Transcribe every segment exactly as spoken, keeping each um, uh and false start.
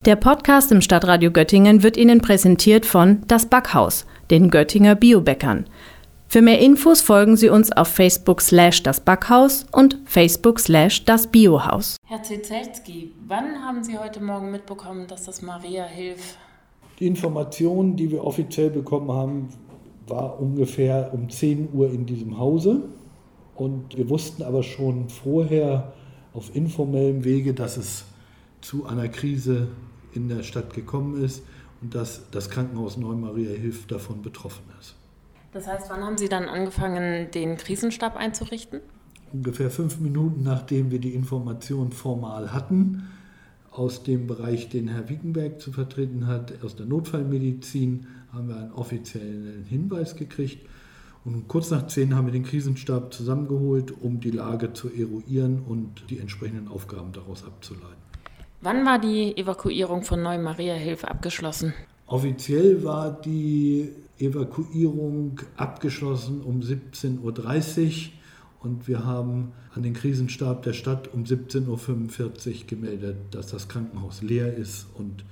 Der Podcast im Stadtradio Göttingen wird Ihnen präsentiert von Das Backhaus, den Göttinger Biobäckern. Für mehr Infos folgen Sie uns auf Facebook slash das Backhaus und Facebook slash das Biohaus. Herr Zezelski, wann haben Sie heute Morgen mitbekommen, dass das Maria Hilf... Die Information, die wir offiziell bekommen haben, war ungefähr um zehn Uhr in diesem Hause. Und wir wussten aber schon vorher auf informellem Wege, dass es zu einer Krise in der Stadt gekommen ist und dass das Krankenhaus Neu-Maria Hilf davon betroffen ist. Das heißt, wann haben Sie dann angefangen, den Krisenstab einzurichten? Ungefähr fünf Minuten, nachdem wir die Information formal hatten, aus dem Bereich, den Herr Wickenberg zu vertreten hat, aus der Notfallmedizin, haben wir einen offiziellen Hinweis gekriegt. Und kurz nach zehn haben wir den Krisenstab zusammengeholt, um die Lage zu eruieren und die entsprechenden Aufgaben daraus abzuleiten. Wann war die Evakuierung von Neu-Maria Hilf abgeschlossen? Offiziell war die Evakuierung abgeschlossen um siebzehn Uhr dreißig und wir haben an den Krisenstab der Stadt um siebzehn Uhr fünfundvierzig gemeldet, dass das Krankenhaus leer ist und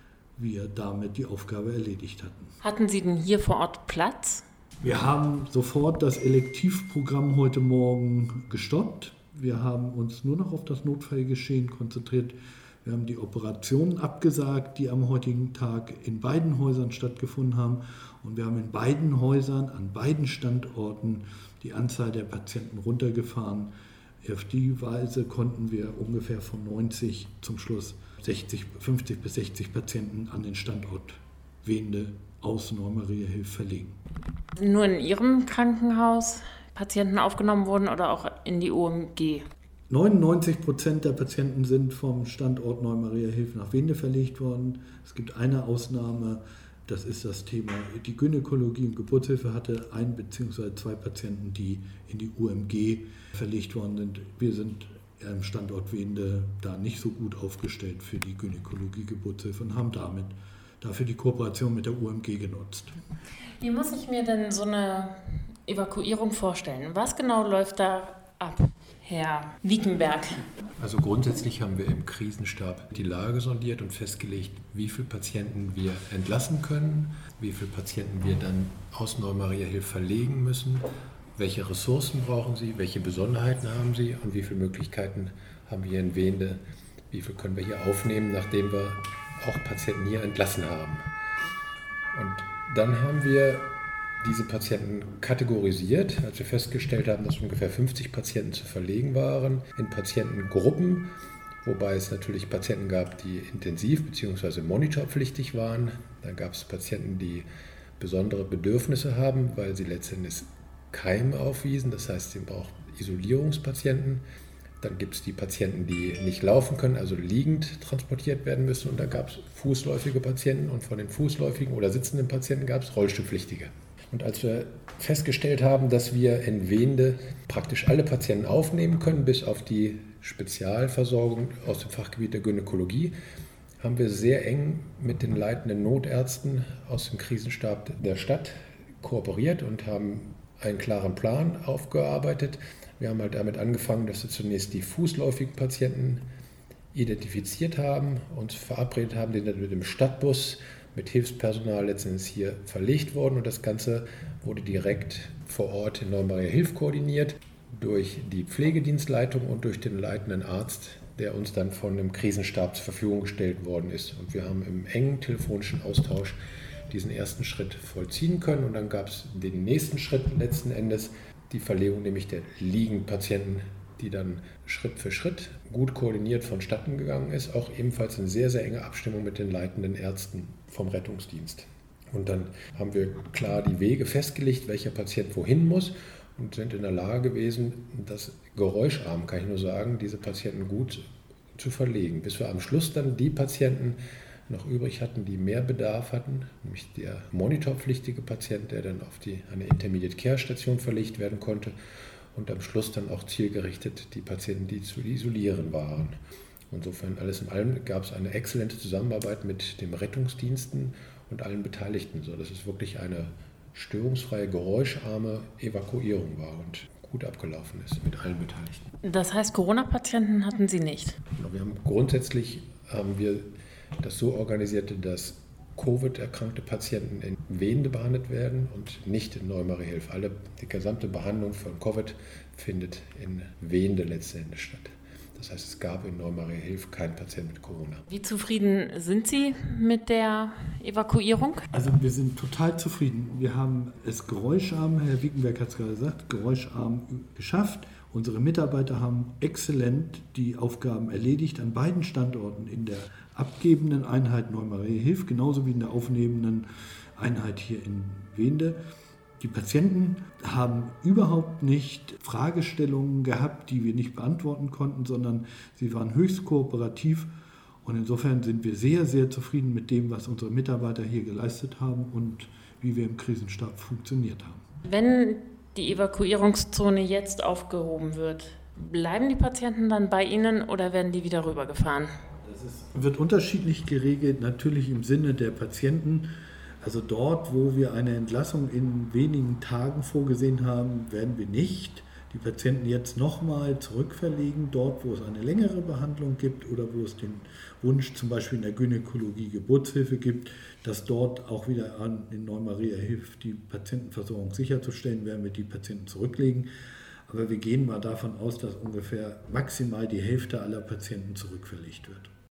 wir damit die Aufgabe erledigt hatten. Hatten Sie denn hier vor Ort Platz? Wir haben sofort das Elektivprogramm heute Morgen gestoppt. Wir haben uns nur noch auf das Notfallgeschehen konzentriert. Wir haben die Operationen abgesagt, die am heutigen Tag in beiden Häusern stattgefunden haben. Und wir haben in beiden Häusern, an beiden Standorten, die Anzahl der Patienten runtergefahren. Auf die Weise konnten wir ungefähr von neunzig zum Schluss sechzig, fünfzig bis sechzig Patienten an den Standort Wende aus Neu-Maria Hilf verlegen. Sind nur in Ihrem Krankenhaus Patienten aufgenommen wurden oder auch in die U M G? neunundneunzig Prozent der Patienten sind vom Standort Neu-Maria Hilf nach Wende verlegt worden. Es gibt eine Ausnahme, das ist das Thema, die Gynäkologie und Geburtshilfe hatte ein bzw. zwei Patienten, die in die U M G verlegt worden sind. Wir sind am Standort Wende da nicht so gut aufgestellt für die Gynäkologie, Geburtshilfe und haben damit dafür die Kooperation mit der U M G genutzt. Wie muss ich mir denn so eine Evakuierung vorstellen? Was genau läuft da ab, Herr Wickenberg? Also grundsätzlich haben wir im Krisenstab die Lage sondiert und festgelegt, wie viele Patienten wir entlassen können, wie viele Patienten wir dann aus Neu-Maria Hilf verlegen müssen, welche Ressourcen brauchen sie, welche Besonderheiten haben sie und wie viele Möglichkeiten haben wir in Wende, wie viel können wir hier aufnehmen, nachdem wir auch Patienten hier entlassen haben. Und dann haben wir diese Patienten kategorisiert, als wir festgestellt haben, dass ungefähr fünfzig Patienten zu verlegen waren, in Patientengruppen, wobei es natürlich Patienten gab, die intensiv bzw. monitorpflichtig waren. Dann gab es Patienten, die besondere Bedürfnisse haben, weil sie letztendlich Keime aufwiesen, das heißt, sie brauchen Isolierungspatienten. Dann gibt es die Patienten, die nicht laufen können, also liegend transportiert werden müssen. Und dann gab es fußläufige Patienten und von den fußläufigen oder sitzenden Patienten gab es Rollstuhlpflichtige. Und als wir festgestellt haben, dass wir in Wende praktisch alle Patienten aufnehmen können, bis auf die Spezialversorgung aus dem Fachgebiet der Gynäkologie, haben wir sehr eng mit den leitenden Notärzten aus dem Krisenstab der Stadt kooperiert und haben einen klaren Plan aufgearbeitet. Wir haben halt damit angefangen, dass wir zunächst die fußläufigen Patienten identifiziert haben, uns verabredet haben, die dann mit dem Stadtbus mit Hilfspersonal letztendlich hier verlegt worden und das Ganze wurde direkt vor Ort in Neu-Maria Hilf koordiniert durch die Pflegedienstleitung und durch den leitenden Arzt, der uns dann von dem Krisenstab zur Verfügung gestellt worden ist. Und wir haben im engen telefonischen Austausch diesen ersten Schritt vollziehen können und dann gab es den nächsten Schritt letzten Endes, die Verlegung nämlich der liegenden Patienten, die dann Schritt für Schritt gut koordiniert vonstatten gegangen ist, auch ebenfalls in sehr, sehr enger Abstimmung mit den leitenden Ärzten vom Rettungsdienst. Und dann haben wir klar die Wege festgelegt, welcher Patient wohin muss und sind in der Lage gewesen, das geräuscharm, kann ich nur sagen, diese Patienten gut zu verlegen, bis wir am Schluss dann die Patienten noch übrig hatten, die mehr Bedarf hatten, nämlich der monitorpflichtige Patient, der dann auf die, eine Intermediate Care Station verlegt werden konnte und am Schluss dann auch zielgerichtet die Patienten, die zu isolieren waren. Insofern alles in allem gab es eine exzellente Zusammenarbeit mit den Rettungsdiensten und allen Beteiligten, sodass es wirklich eine störungsfreie, geräuscharme Evakuierung war und gut abgelaufen ist mit allen Beteiligten. Das heißt, Corona-Patienten hatten Sie nicht? Wir haben grundsätzlich haben wir das so organisierte, dass Covid-erkrankte Patienten in Wende behandelt werden und nicht in Neu-Mariahilf. Alle, die gesamte Behandlung von Covid findet in Wende letztendlich statt. Das heißt, es gab in Neu-Mariahilf keinen Patienten mit Corona. Wie zufrieden sind Sie mit der Evakuierung? Also wir sind total zufrieden. Wir haben es geräuscharm, Herr Wiekenberg hat es gerade gesagt, geräuscharm geschafft. Unsere Mitarbeiter haben exzellent die Aufgaben erledigt an beiden Standorten, in der abgebenden Einheit Neu-Mariahilf, genauso wie in der aufnehmenden Einheit hier in Wende. Die Patienten haben überhaupt nicht Fragestellungen gehabt, die wir nicht beantworten konnten, sondern sie waren höchst kooperativ. Und insofern sind wir sehr, sehr zufrieden mit dem, was unsere Mitarbeiter hier geleistet haben und wie wir im Krisenstab funktioniert haben. Wenn die Evakuierungszone jetzt aufgehoben wird, bleiben die Patienten dann bei Ihnen oder werden die wieder rübergefahren? Das ist, wird unterschiedlich geregelt, natürlich im Sinne der Patienten. Also dort, wo wir eine Entlassung in wenigen Tagen vorgesehen haben, werden wir nicht die Patienten jetzt nochmal zurückverlegen, dort, wo es eine längere Behandlung gibt oder wo es den Wunsch zum Beispiel in der Gynäkologie Geburtshilfe gibt, dass dort auch wieder an, in Neu-Mariahilf die Patientenversorgung sicherzustellen, werden wir die Patienten zurücklegen. Aber wir gehen mal davon aus, dass ungefähr maximal die Hälfte aller Patienten zurückverlegt wird.